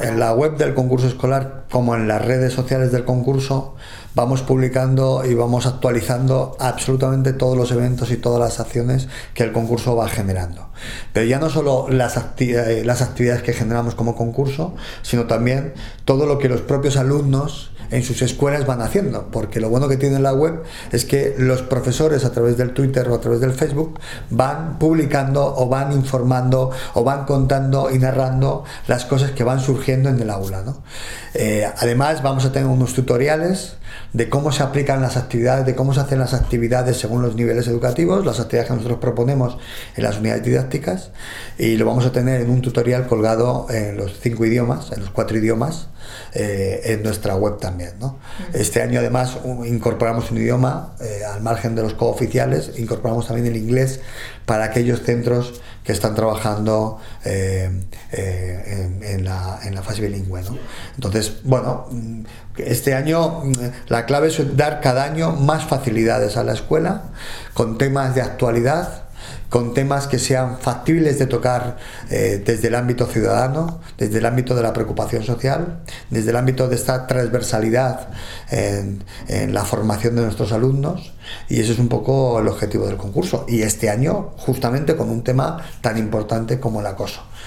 en la web del concurso escolar como en las redes sociales del concurso vamos publicando y vamos actualizando absolutamente todos los eventos y todas las acciones que el concurso va generando. Pero ya no solo las actividades que generamos como concurso, sino también todo lo que los propios alumnos en sus escuelas van haciendo, porque lo bueno que tiene la web es que los profesores a través del Twitter o a través del Facebook van publicando o van informando o van contando y narrando las cosas que van surgiendo en el aula, ¿no? Además vamos a tener unos tutoriales de cómo se aplican las actividades, de cómo se hacen las actividades según los niveles educativos, las actividades que nosotros proponemos en las unidades didácticas, y lo vamos a tener en un tutorial colgado en los 5 idiomas, en los 4 idiomas, en nuestra web también, ¿no? Este año además incorporamos un idioma, al margen de los cooficiales, incorporamos también el inglés para aquellos centros que están trabajando en la fase bilingüe, ¿no? Entonces, bueno, este año la clave es dar cada año más facilidades a la escuela con temas de actualidad, con temas que sean factibles de tocar desde el ámbito ciudadano, desde el ámbito de la preocupación social, desde el ámbito de esta transversalidad en la formación de nuestros alumnos, y ese es un poco el objetivo del concurso. Y este año justamente con un tema tan importante como el acoso.